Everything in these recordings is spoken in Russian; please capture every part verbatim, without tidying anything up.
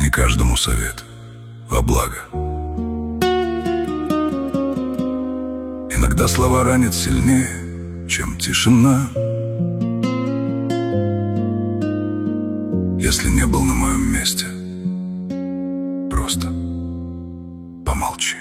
Не каждому совет во благо. Иногда слова ранят сильнее, чем тишина. Если не был на моем месте, просто помолчи.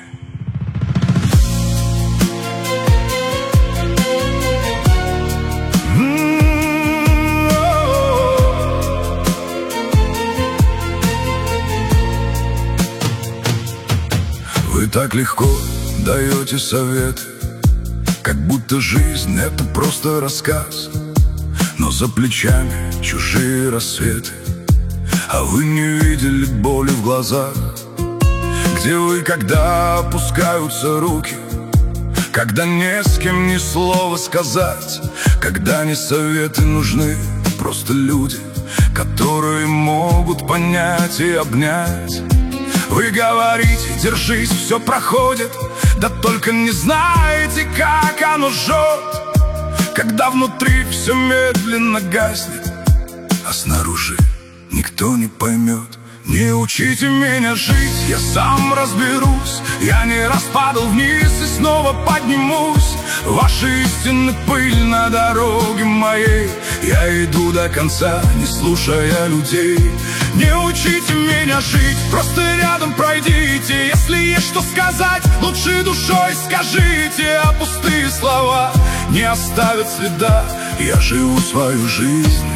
Вы так легко даете советы, как будто жизнь — это просто рассказ. Но за плечами чужие рассветы, а вы не видели боли в глазах. Где вы, когда опускаются руки, когда не с кем ни слова сказать, когда не советы нужны, просто люди, которые могут понять и обнять. Вы говорите: держись, все проходит, да только не знаете, как оно жжет, когда внутри все медленно гаснет, а снаружи никто не поймет. Не учите меня жить, я сам разберусь. Я не раз падал вниз и снова поднимусь. Ваши истины — пыль на дороге моей. Я иду до конца, не слушая людей. Не учите меня жить, просто рядом пройдите. Если есть что сказать, лучше душой скажите. А пустые слова не оставят следа. Я живу свою жизнь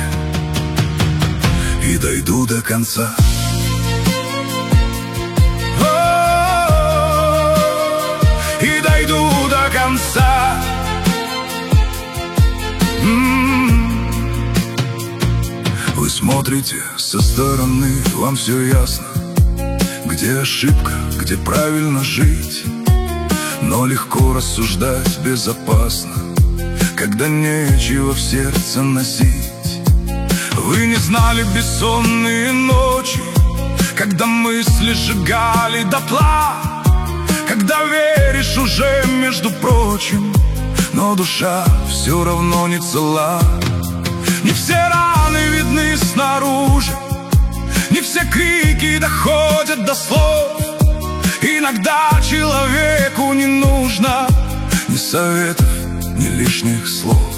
и дойду до конца. И дойду до конца. М-м-м. Вы смотрите со стороны, вам все ясно, где ошибка, где правильно жить. Но легко рассуждать безопасно, когда нечего в сердце носить. Вы не знали бессонные ночи, когда мысли сжигали дотла, когда веришь уже, между прочим, но душа все равно не цела. Не все раны видны снаружи, не все крики доходят до слов. Иногда человеку не нужно ни советов, ни лишних слов.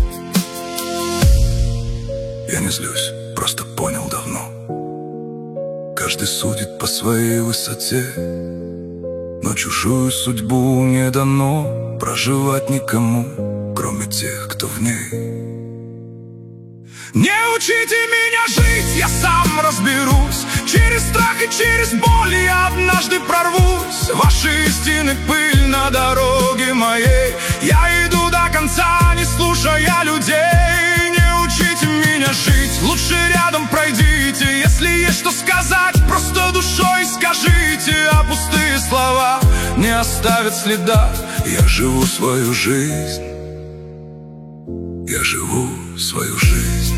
Я не злюсь, просто понял давно: каждый судит по своей высоте, но чужую судьбу не дано проживать никому, кроме тех, кто в ней. Не учите меня жить, я сам разберусь. Через страх и через боль я однажды прорвусь. Ваши истины — пыль на дороге моей. Я иду до конца, не слушая людей. Не учите меня жить, лучше рядом пройдите. Если есть что сказать, просто душой скажите. А пустые слова не оставят следа. Я живу свою жизнь. Я живу свою жизнь.